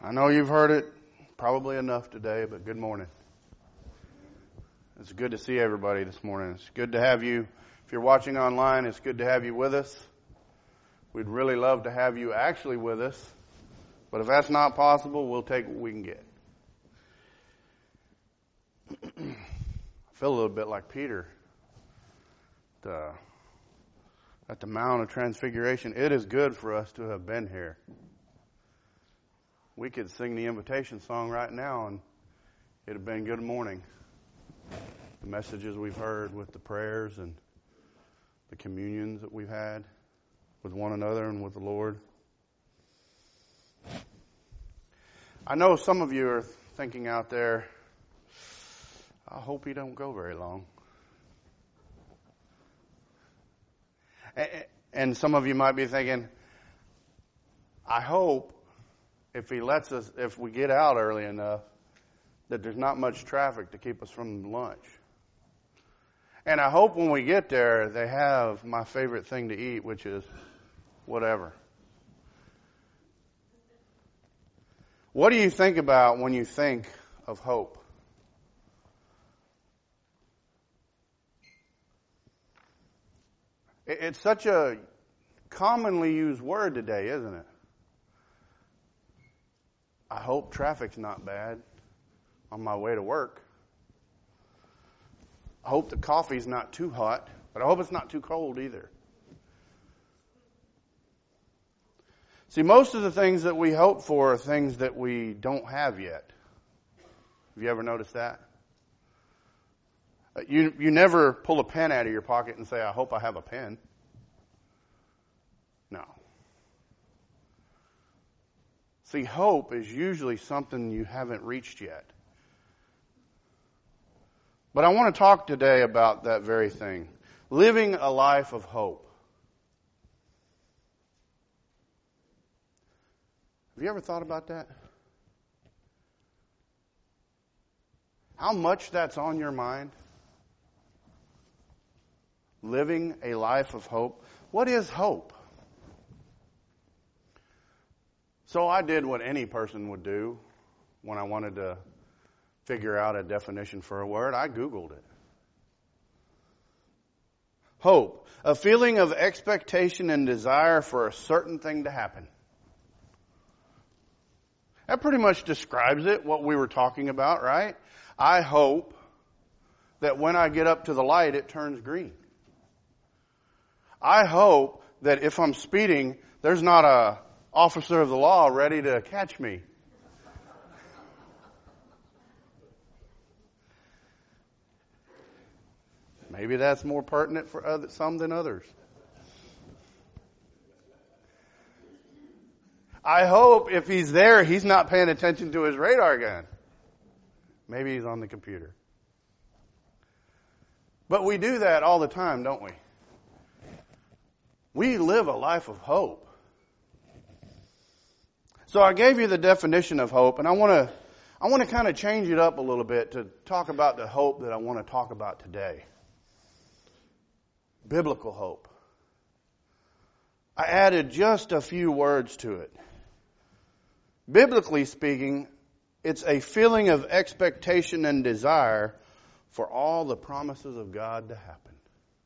I know you've heard it probably enough today, but good morning. It's good to see everybody this morning. It's good to have you. If you're watching online, it's good to have you with us. We'd really love to have you actually with us, but if that's not possible, we'll take what we can get. I feel a little bit like Peter at the Mount of Transfiguration. It is good for us to have been here. We could sing the invitation song right now and it'd have been good morning. The messages we've heard with the prayers and the communions that we've had with one another and with the Lord. I know some of you are thinking out there, I hope he don't go very long. And some of you might be thinking, I hope if he lets us, if we get out early enough, that there's not much traffic to keep us from lunch. And I hope when we get there, they have my favorite thing to eat, which is whatever. What do you think about when you think of hope? It's such a commonly used word today, isn't it? I hope traffic's not bad on my way to work. I hope the coffee's not too hot, but I hope it's not too cold either. See, most of the things that we hope for are things that we don't have yet. Have you ever noticed that? You never pull a pen out of your pocket and say, I hope I have a pen. No. See, hope is usually something you haven't reached yet. But I want to talk today about that very thing. Living a life of hope. Have you ever thought about that? How much that's on your mind? Living a life of hope. What is hope? So I did what any person would do when I wanted to figure out a definition for a word. I Googled it. Hope, a feeling of expectation and desire for a certain thing to happen. That pretty much describes it, what we were talking about, right? I hope that when I get up to the light, it turns green. I hope that if I'm speeding, there's not a officer of the law ready to catch me. Maybe that's more pertinent for some than others. I hope if he's there, he's not paying attention to his radar gun. Maybe he's on the computer. But we do that all the time, don't we? We live a life of hope. So I gave you the definition of hope, and I want to kind of change it up a little bit to talk about the hope that I want to talk about today. Biblical hope. I added just a few words to it. Biblically speaking, it's a feeling of expectation and desire for all the promises of God to happen.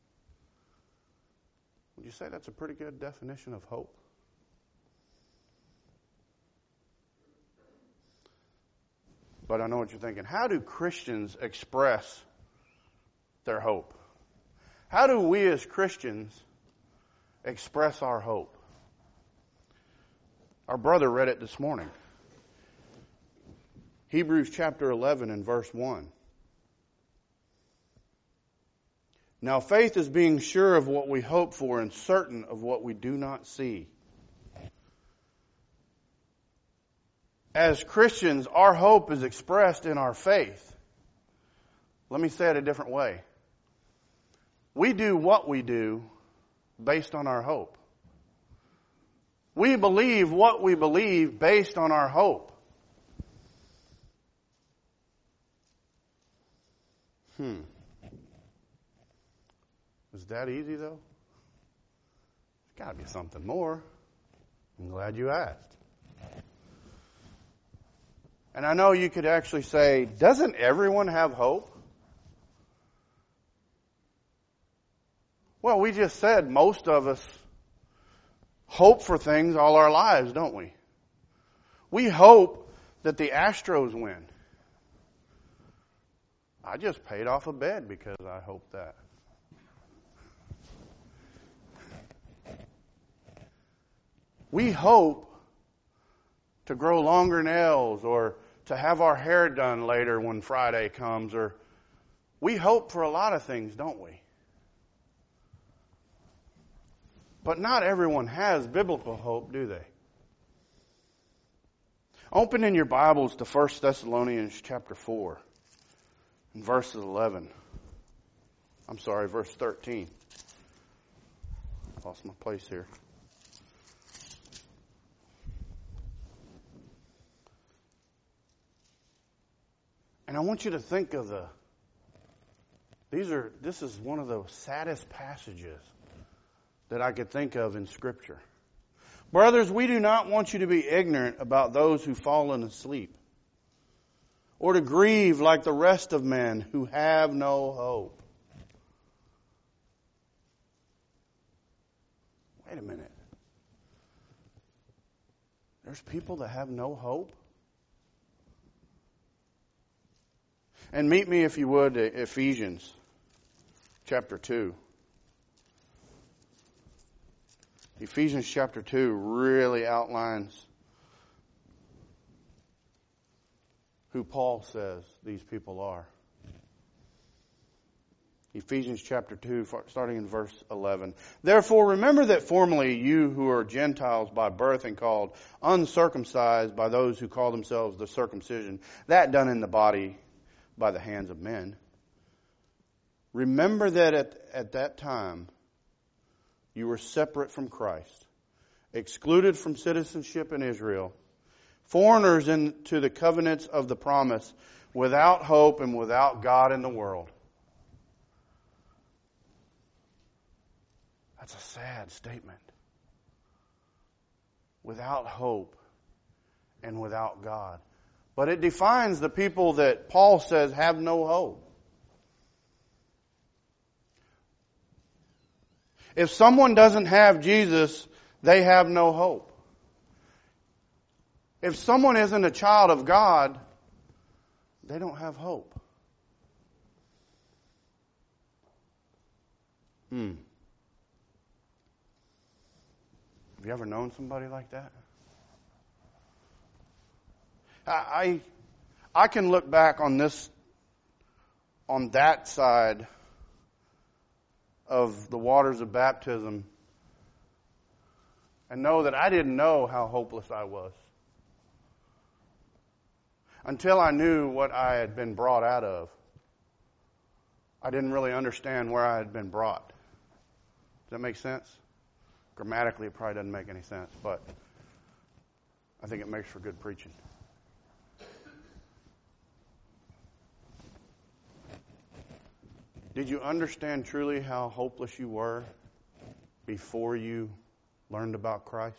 Would you say that's a pretty good definition of hope? But I know what you're thinking. How do Christians express their hope? How do we as Christians express our hope? Our brother read it this morning. Hebrews chapter 11 and verse 1. Now faith is being sure of what we hope for and certain of what we do not see. As Christians, our hope is expressed in our faith. Let me say it a different way. We do what we do based on our hope. We believe what we believe based on our hope. Is that easy though? There's got to be something more. I'm glad you asked. And I know you could actually say, doesn't everyone have hope? Well, we just said most of us hope for things all our lives, don't we? We hope that the Astros win. I just paid off a bed because I hope that. We hope to grow longer nails or to have our hair done later when Friday comes, or we hope for a lot of things, don't we? But not everyone has biblical hope, do they? Open in your Bibles to 1 Thessalonians chapter 4 and verse 11. I'm sorry, verse 13. Lost my place here. And I want you to think of this is one of the saddest passages that I could think of in Scripture. Brothers, we do not want you to be ignorant about those who've fallen asleep, or to grieve like the rest of men who have no hope. Wait a minute. There's people that have no hope? And meet me, if you would, at Ephesians chapter 2. Ephesians chapter 2 really outlines who Paul says these people are. Ephesians chapter 2, starting in verse 11. Therefore, remember that formerly you who are Gentiles by birth and called uncircumcised by those who call themselves the circumcision, that done in the body by the hands of men. Remember that at that time you were separate from Christ, excluded from citizenship in Israel, foreigners into the covenants of the promise, without hope and without God in the world. That's a sad statement. Without hope and without God. But it defines the people that Paul says have no hope. If someone doesn't have Jesus, they have no hope. If someone isn't a child of God, they don't have hope. Have you ever known somebody like that? I can look back on that side of the waters of baptism and know that I didn't know how hopeless I was until I knew what I had been brought out of. I didn't really understand where I had been brought. Does that make sense? Grammatically, it probably doesn't make any sense, but I think it makes for good preaching. Did you understand truly how hopeless you were before you learned about Christ?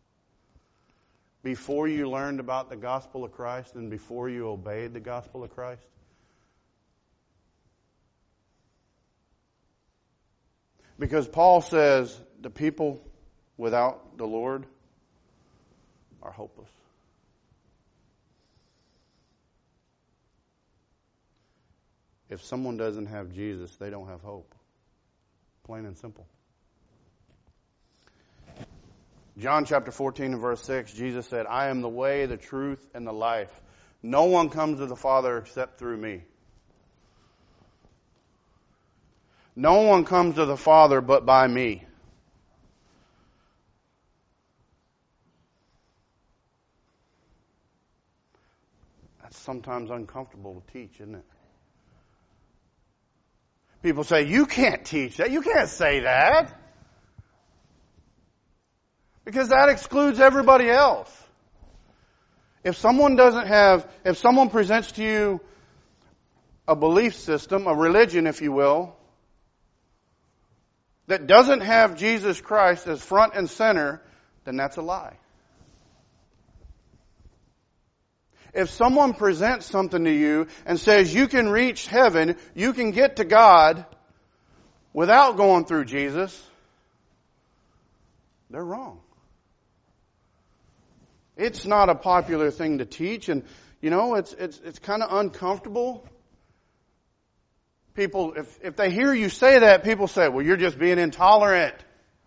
Before you learned about the gospel of Christ and before you obeyed the gospel of Christ? Because Paul says the people without the Lord are hopeless. If someone doesn't have Jesus, they don't have hope. Plain and simple. John chapter 14 and verse 6, Jesus said, I am the way, the truth, and the life. No one comes to the Father except through me. No one comes to the Father but by me. That's sometimes uncomfortable to teach, isn't it? People say, you can't teach that. You can't say that. Because that excludes everybody else. If someone presents to you a belief system, a religion, if you will, that doesn't have Jesus Christ as front and center, then that's a lie. if someone presents something to you and says you can reach heaven, you can get to God without going through Jesus, they're wrong. It's not a popular thing to teach, and it's kind of uncomfortable. People, if they hear you say that, people say, well, you're just being intolerant.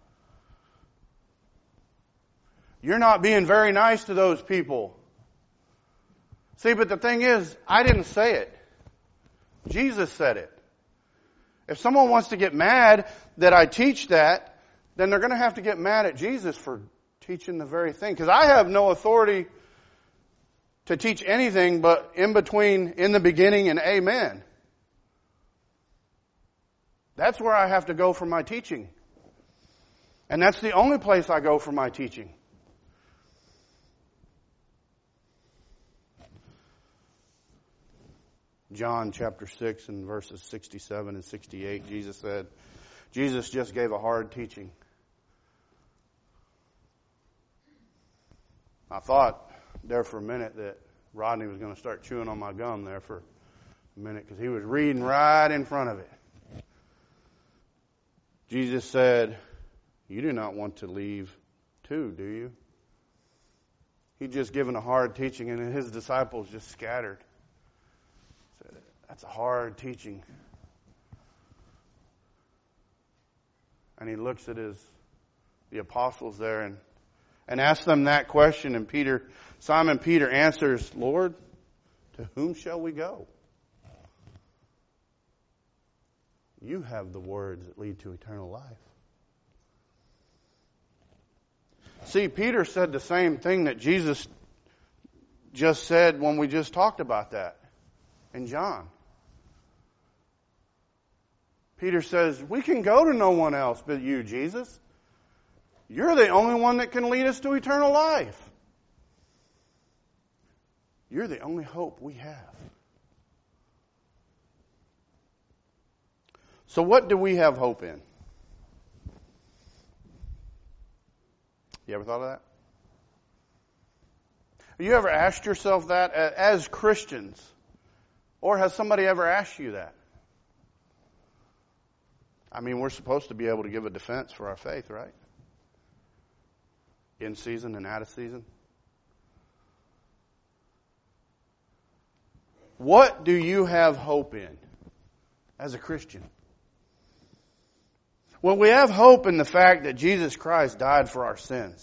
You're not being very nice to those people. See, but the thing is, I didn't say it. Jesus said it. If someone wants to get mad that I teach that, then they're going to have to get mad at Jesus for teaching the very thing. Because I have no authority to teach anything but in between, in the beginning, and amen. That's where I have to go for my teaching. And that's the only place I go for my teaching. John chapter 6 and verses 67 and 68, Jesus just gave a hard teaching. I thought there for a minute that Rodney was going to start chewing on my gum there for a minute because he was reading right in front of it. Jesus said, you do not want to leave too, do you? He'd just given a hard teaching and his disciples just scattered. Said, that's a hard teaching. And he looks at the apostles there and asks them that question, and Simon Peter answers, Lord, to whom shall we go? You have the words that lead to eternal life. See, Peter said the same thing that Jesus just said when we just talked about that in John. Peter says, we can go to no one else but you, Jesus. You're the only one that can lead us to eternal life. You're the only hope we have. So what do we have hope in? You ever thought of that? Have you ever asked yourself that as Christians? Or has somebody ever asked you that? I mean, we're supposed to be able to give a defense for our faith, right? In season and out of season. What do you have hope in as a Christian? Well, we have hope in the fact that Jesus Christ died for our sins.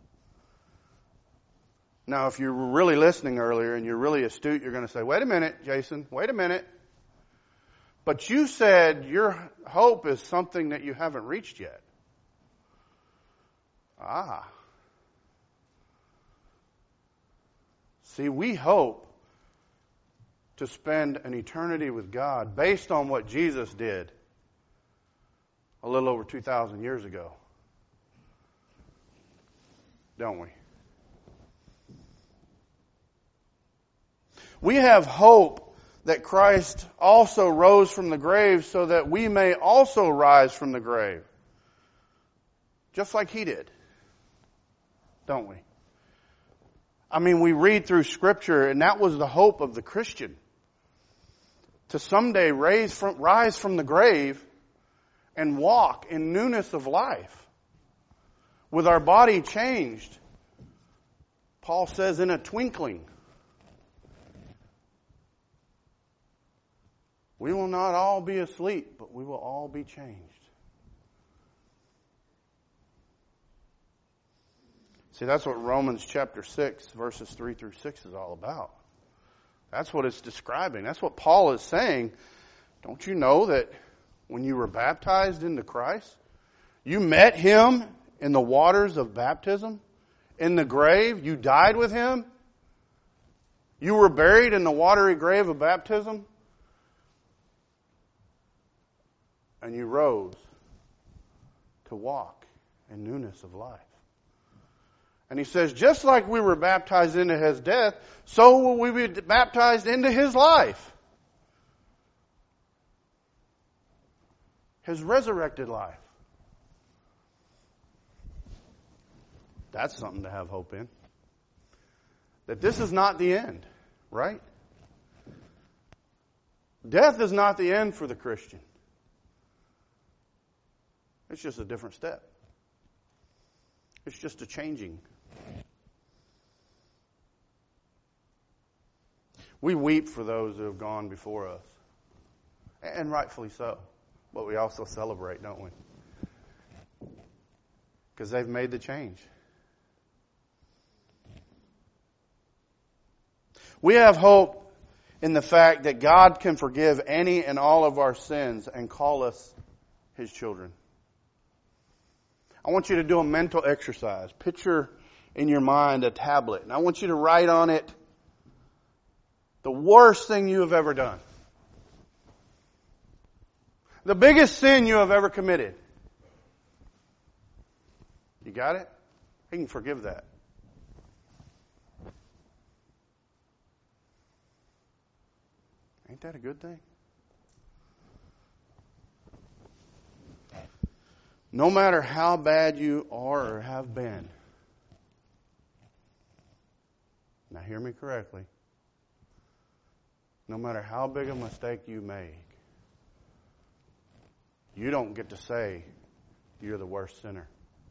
Now, if you were really listening earlier and you're really astute, you're going to say, wait a minute, Jason, wait a minute. But you said your hope is something that you haven't reached yet. See, we hope to spend an eternity with God based on what Jesus did a little over 2,000 years ago. Don't we? We have hope that Christ also rose from the grave so that we may also rise from the grave. Just like He did. Don't we? I mean, we read through Scripture, and that was the hope of the Christian. To someday rise from the grave and walk in newness of life. With our body changed. Paul says in a twinkling. We will not all be asleep, but we will all be changed. See, that's what Romans chapter 6, verses 3 through 6 is all about. That's what it's describing. That's what Paul is saying. Don't you know that when you were baptized into Christ, you met Him in the waters of baptism? In the grave, you died with Him? You were buried in the watery grave of baptism? And you rose to walk in newness of life. And he says, just like we were baptized into His death, so will we be baptized into His life. His resurrected life. That's something to have hope in. That this is not the end. right? Death is not the end for the Christian. It's just a different step. It's just a changing. We weep for those who have gone before us. And rightfully so. But we also celebrate, don't we? Because they've made the change. We have hope in the fact that God can forgive any and all of our sins and call us His children. I want you to do a mental exercise. Picture in your mind a tablet. And I want you to write on it the worst thing you have ever done. The biggest sin you have ever committed. You got it? He can forgive that. Ain't that a good thing? No matter how bad you are or have been. Now hear me correctly. No matter how big a mistake you make, you don't get to say you're the worst sinner.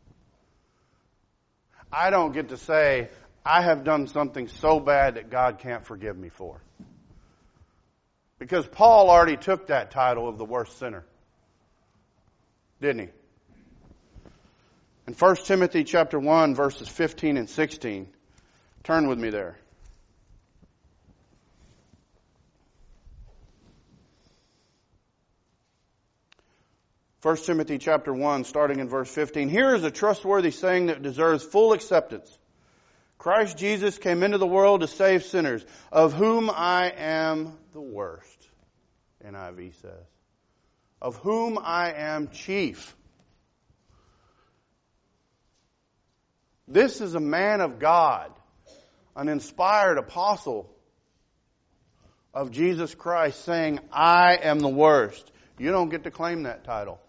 I don't get to say I have done something so bad that God can't forgive me for. Because Paul already took that title of the worst sinner. Didn't he? In 1 Timothy chapter 1, verses 15 and 16. Turn with me there. 1 Timothy chapter 1, starting in verse 15. Here is a trustworthy saying that deserves full acceptance. Christ Jesus came into the world to save sinners, of whom I am the worst, NIV says. Of whom I am chief. This is a man of God, an inspired apostle of Jesus Christ saying, I am the worst. You don't get to claim that title.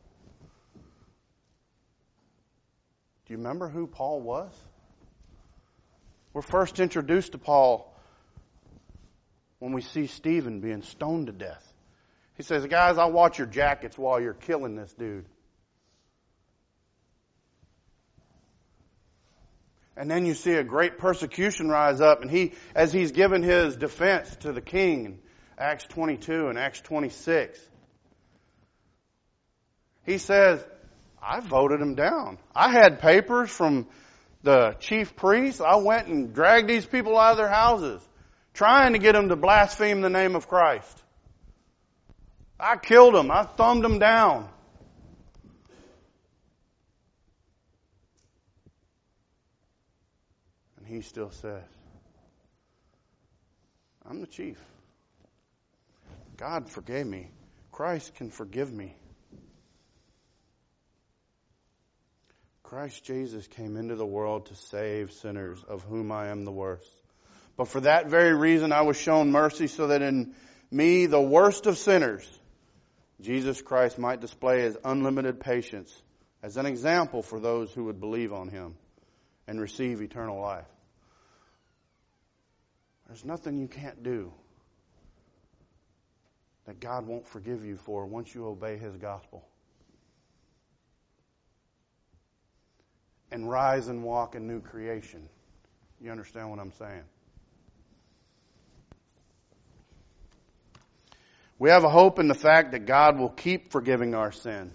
Do you remember who Paul was? We're first introduced to Paul when we see Stephen being stoned to death. He says, guys, I'll watch your jackets while you're killing this dude. And then you see a great persecution rise up, and as he's given his defense to the king in Acts 22 and Acts 26, he says, I voted him down. I had papers from the chief priest. I went and dragged these people out of their houses, trying to get them to blaspheme the name of Christ. I killed them. I thumbed them down. And he still says, I'm the chief. God forgave me. Christ can forgive me. Christ Jesus came into the world to save sinners, of whom I am the worst. But for that very reason I was shown mercy, so that in me, the worst of sinners, Jesus Christ might display His unlimited patience as an example for those who would believe on Him and receive eternal life. There's nothing you can't do that God won't forgive you for once you obey His gospel. And rise and walk in new creation. You understand what I'm saying? We have a hope in the fact that God will keep forgiving our sins.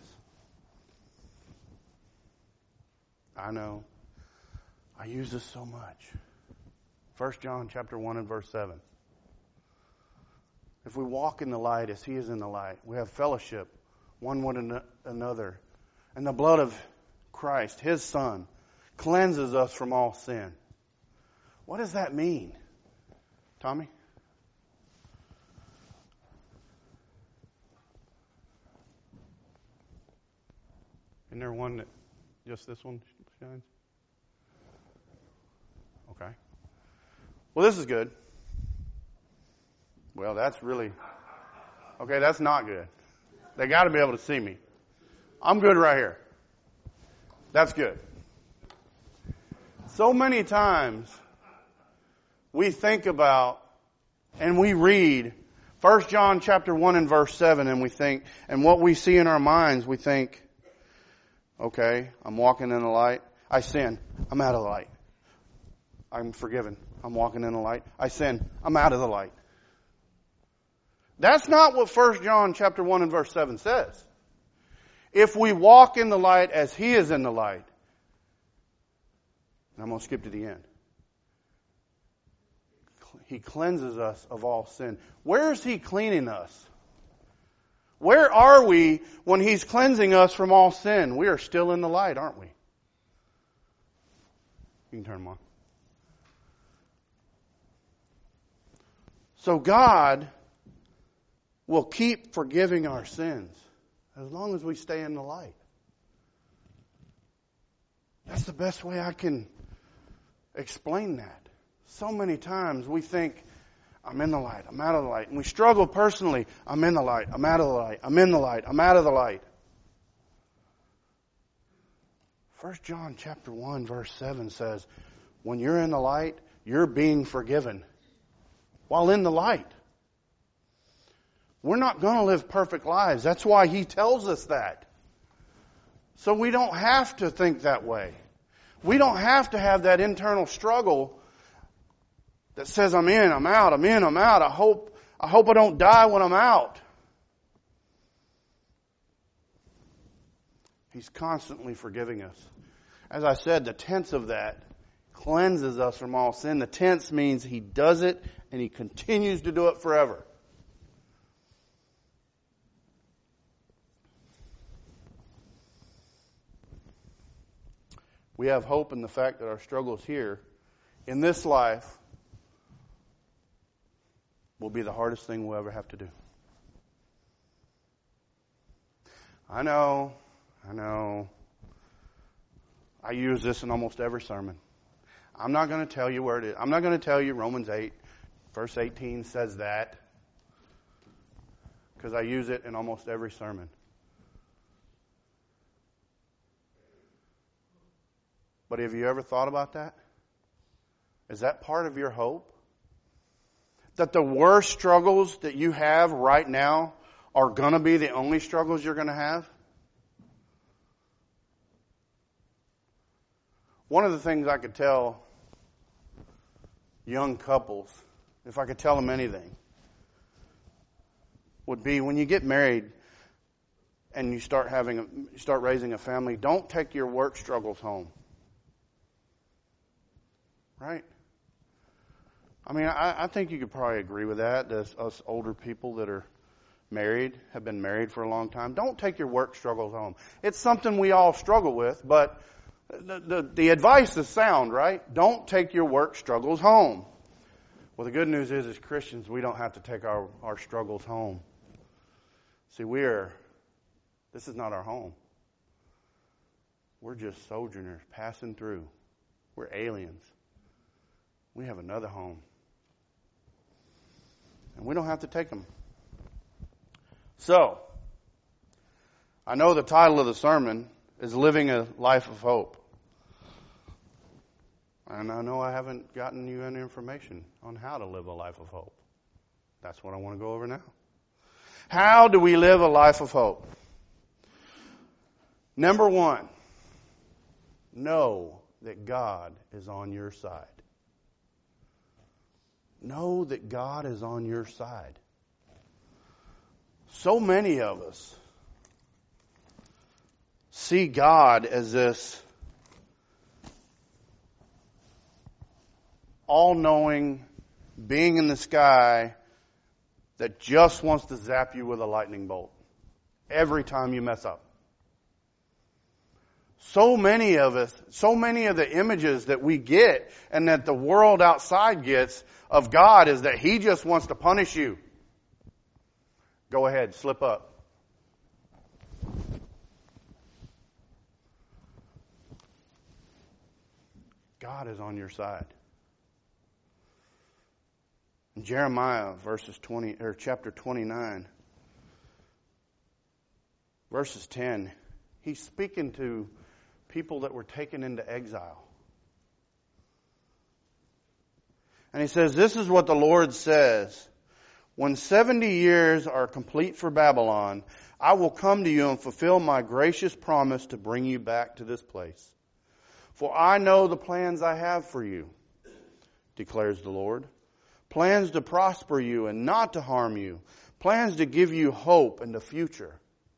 I know. I use this so much. 1 John chapter 1 and verse 7. If we walk in the light as He is in the light, we have fellowship one with another. And the blood of Christ, His Son, cleanses us from all sin. What does that mean? Tommy? Isn't there one that just this one shines? Okay. Well, this is good. Well, that's really... Okay, that's not good. They got to be able to see me. I'm good right here. That's good. So many times we think about and we read 1 John chapter 1 and verse 7, and we think, and what we see in our minds, we think, okay, I'm walking in the light. I sin. I'm out of the light. I'm forgiven. I'm walking in the light. I sin. I'm out of the light. That's not what 1 John chapter 1 and verse 7 says. If we walk in the light as He is in the light, and I'm going to skip to the end. He cleanses us of all sin. Where is He cleaning us? Where are we when He's cleansing us from all sin? We are still in the light, aren't we? You can turn them on. So God will keep forgiving our sins as long as we stay in the light. That's the best way I can explain that. So many times we think, I'm in the light, I'm out of the light. And we struggle personally, I'm in the light, I'm out of the light, I'm in the light, I'm out of the light. 1 John chapter 1 verse 7 says, when you're in the light, you're being forgiven while in the light. We're not going to live perfect lives. That's why He tells us that. So we don't have to think that way. We don't have to have that internal struggle that says, I'm in, I'm out, I'm in, I'm out. I hope I don't die when I'm out. He's constantly forgiving us. As I said, the tense of that cleanses us from all sin. The tense means He does it and He continues to do it forever. We have hope in the fact that our struggles here in this life will be the hardest thing we'll ever have to do. I know. I use this in almost every sermon. I'm not going to tell you where it is. I'm not going to tell you Romans 8, verse 18 says that, because I use it in almost every sermon. But have you ever thought about that? Is that part of your hope? That the worst struggles that you have right now are going to be the only struggles you're going to have? One of the things I could tell young couples, if I could tell them anything, would be when you get married and you start raising a family, don't take your work struggles home. Right? I mean, I think you could probably agree with that. As us older people that are married, have been married for a long time, don't take your work struggles home. It's something we all struggle with, but the advice is sound, right? Don't take your work struggles home. Well, the good news is, as Christians, we don't have to take our struggles home. See, this is not our home. We're just sojourners passing through. We're aliens. We have another home. And we don't have to take them. So, I know the title of the sermon is Living a Life of Hope. And I know I haven't gotten you any information on how to live a life of hope. That's what I want to go over now. How do we live a life of hope? Number one, know that God is on your side. Know that God is on your side. So many of us see God as this all-knowing being in the sky that just wants to zap you with a lightning bolt every time you mess up. So many of us, so many of the images that we get and that the world outside gets of God is that He just wants to punish you. Go ahead, slip up. God is on your side. In Jeremiah chapter 29, verses 10, he's speaking to people that were taken into exile. And he says, this is what the Lord says. When 70 years are complete for Babylon, I will come to you and fulfill my gracious promise to bring you back to this place. For I know the plans I have for you, declares the Lord. Plans to prosper you and not to harm you. Plans to give you hope and a future.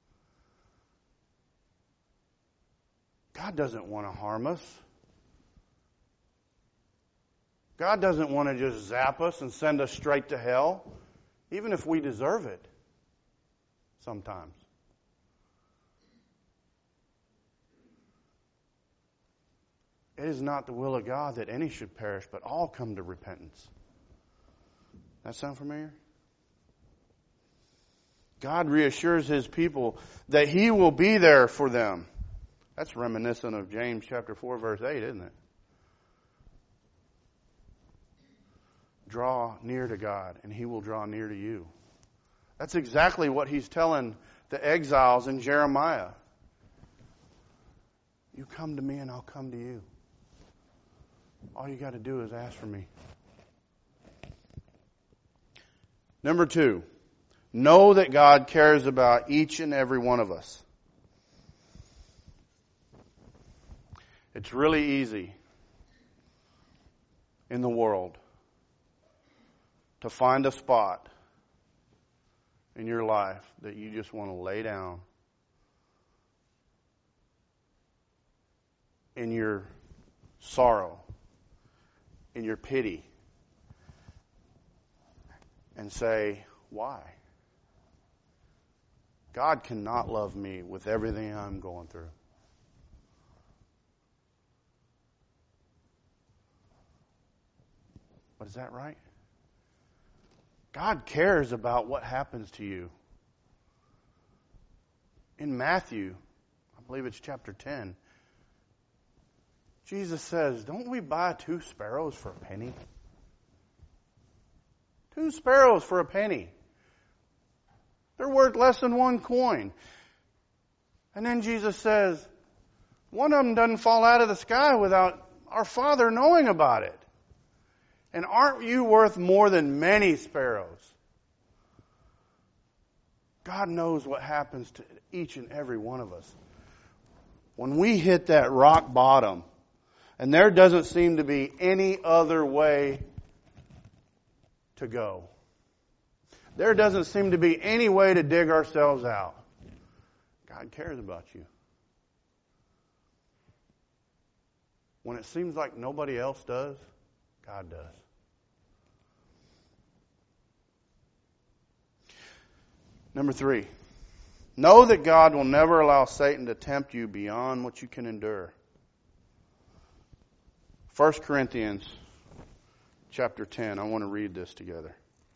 God doesn't want to harm us. God doesn't want to just zap us and send us straight to hell, even if we deserve it sometimes. It is not the will of God that any should perish, but all come to repentance. That sound familiar? God reassures His people that He will be there for them. That's reminiscent of James chapter 4, verse 8, isn't it? Draw near to God, and He will draw near to you. That's exactly what He's telling the exiles in Jeremiah. You come to me, and I'll come to you. All you got to do is ask for me. Number 2, know that God cares about each and every one of us. It's really easy in the world to find a spot in your life that you just want to lay down in your sorrow, in your pity, and say, why? God cannot love me with everything I'm going through. But is that right? God cares about what happens to you. In Matthew, I believe it's chapter 10, Jesus says, don't we buy 2 sparrows for a penny? 2 sparrows for a penny. They're worth less than 1 coin. And then Jesus says, one of them doesn't fall out of the sky without our Father knowing about it. And aren't you worth more than many sparrows? God knows what happens to each and every one of us. When we hit that rock bottom, and there doesn't seem to be any other way to go. There doesn't seem to be any way to dig ourselves out. God cares about you. When it seems like nobody else does, God does. Number 3, know that God will never allow Satan to tempt you beyond what you can endure. 1 Corinthians chapter 10. I want to read this together.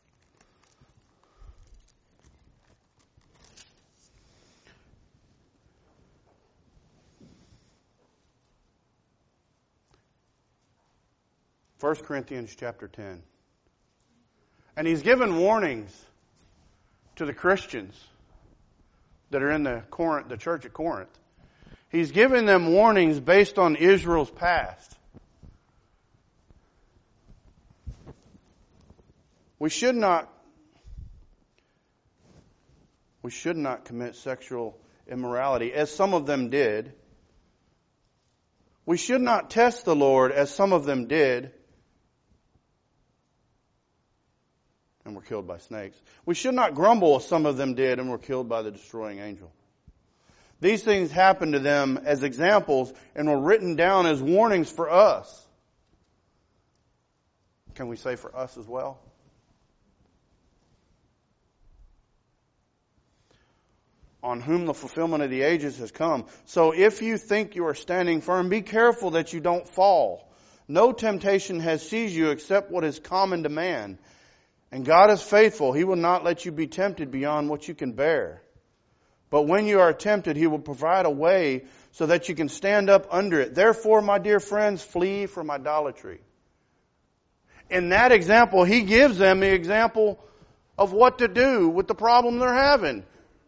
First Corinthians chapter 10. And he's given warnings to the Christians that are in the church at Corinth. He's given them warnings based on Israel's past. We should not commit sexual immorality, as some of them did. We should not test the Lord, as some of them did, and were killed by snakes. We should not grumble, as some of them did, and were killed by the destroying angel. These things happened to them as examples and were written down as warnings for us. Can we say for us as well? On whom the fulfillment of the ages has come. So if you think you are standing firm, be careful that you don't fall. No temptation has seized you except what is common to man. And God is faithful. He will not let you be tempted beyond what you can bear. But when you are tempted, He will provide a way so that you can stand up under it. Therefore, my dear friends, flee from idolatry. In that example, He gives them the example of what to do with the problem they're having.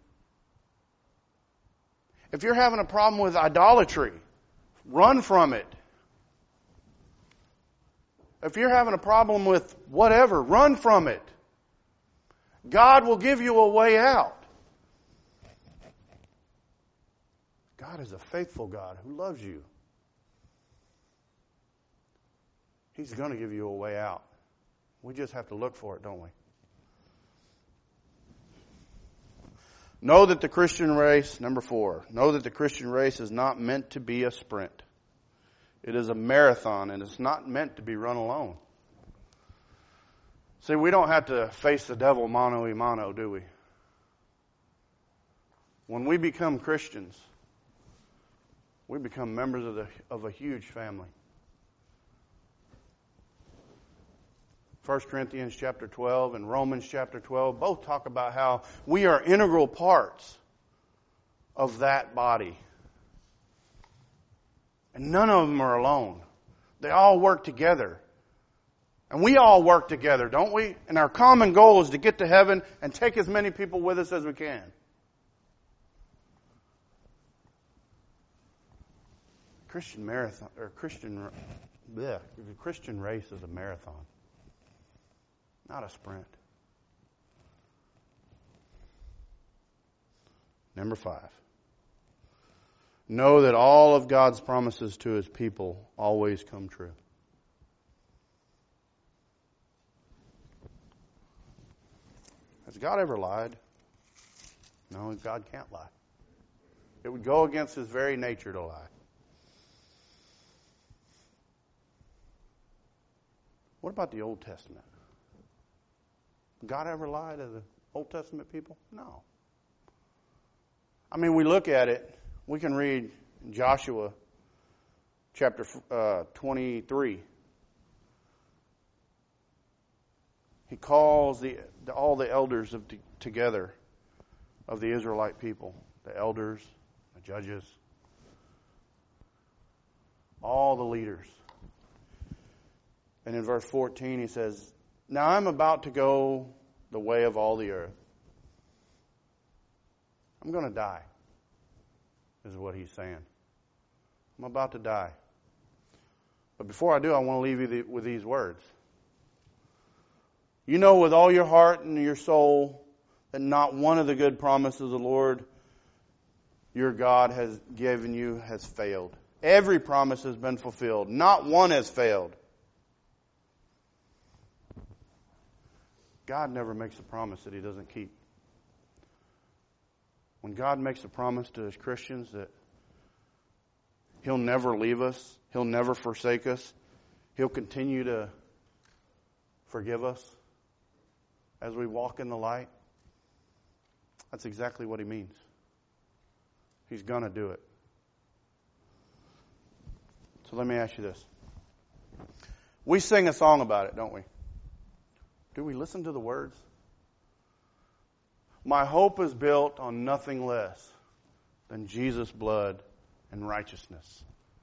If you're having a problem with idolatry, run from it. If you're having a problem with whatever, run from it. God will give you a way out. God is a faithful God who loves you. He's going to give you a way out. We just have to look for it, don't we? Know that the Christian race, number 4, know that the Christian race is not meant to be a sprint. It is a marathon, and it's not meant to be run alone. See, we don't have to face the devil mano a mano, do we? When we become Christians, we become members of a huge family. 1 Corinthians chapter 12 and Romans chapter 12 both talk about how we are integral parts of that body. And none of them are alone. They all work together. And we all work together, don't we? And our common goal is to get to heaven and take as many people with us as we can. Christian marathon, or the Christian race is a marathon, not a sprint. Number 5. Know that all of God's promises to His people always come true. Has God ever lied? No, God can't lie. It would go against His very nature to lie. What about the Old Testament? God ever lied to the Old Testament people? No. I mean, we look at it. We can read Joshua chapter 23. He calls all the elders together of the Israelite people, the elders, the judges, all the leaders. And in verse 14 he says, "Now I'm about to go the way of all the earth." I'm going to die, is what he's saying. I'm about to die. But before I do, I want to leave you with these words. You know with all your heart and your soul that not one of the good promises the Lord your God has given you has failed. Every promise has been fulfilled. Not one has failed. God never makes a promise that He doesn't keep. When God makes a promise to His Christians that He'll never leave us, He'll never forsake us, He'll continue to forgive us as we walk in the light, that's exactly what He means. He's going to do it. So let me ask you this. We sing a song about it, don't we? Do we listen to the words? My hope is built on nothing less than Jesus' blood and righteousness.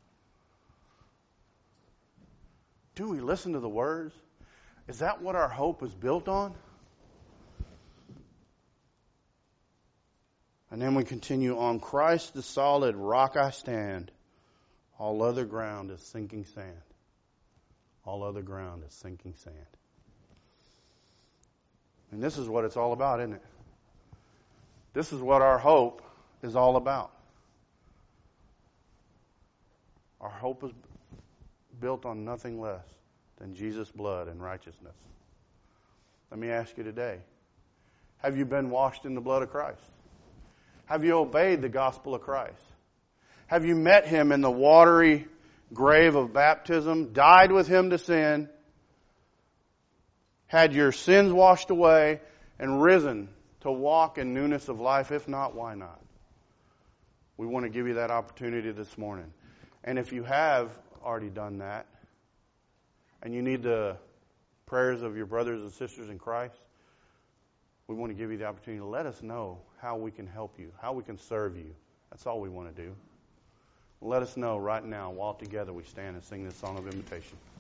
Do we listen to the words? Is that what our hope is built on? And then we continue on. Christ the solid rock I stand. All other ground is sinking sand. All other ground is sinking sand. And this is what it's all about, isn't it? This is what our hope is all about. Our hope is built on nothing less than Jesus' blood and righteousness. Let me ask you today, have you been washed in the blood of Christ? Have you obeyed the gospel of Christ? Have you met Him in the watery grave of baptism, died with Him to sin, had your sins washed away, and risen to walk in newness of life? If not, why not? We want to give you that opportunity this morning. And if you have already done that, and you need the prayers of your brothers and sisters in Christ, we want to give you the opportunity to let us know how we can help you, how we can serve you. That's all we want to do. Let us know right now while together we stand and sing this song of invitation.